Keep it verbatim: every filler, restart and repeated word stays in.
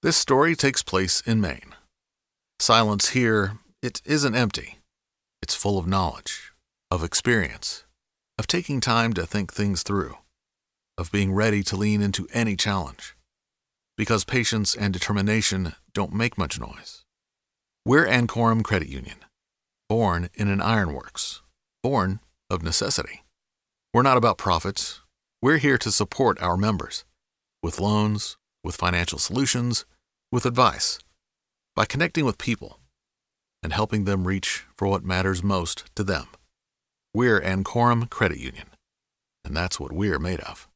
This story takes place in Maine. Silence here, it isn't empty. It's full of knowledge, of experience, of taking time to think things through, of being ready to lean into any challenge. Because patience and determination don't make much noise. We're Ancorum Credit Union, born in an ironworks, born of necessity. We're not about profits. We're here to support our members with loans, with financial solutions, with advice, by connecting with people and helping them reach for what matters most to them. We're Ancorum Credit Union, and that's what we're made of.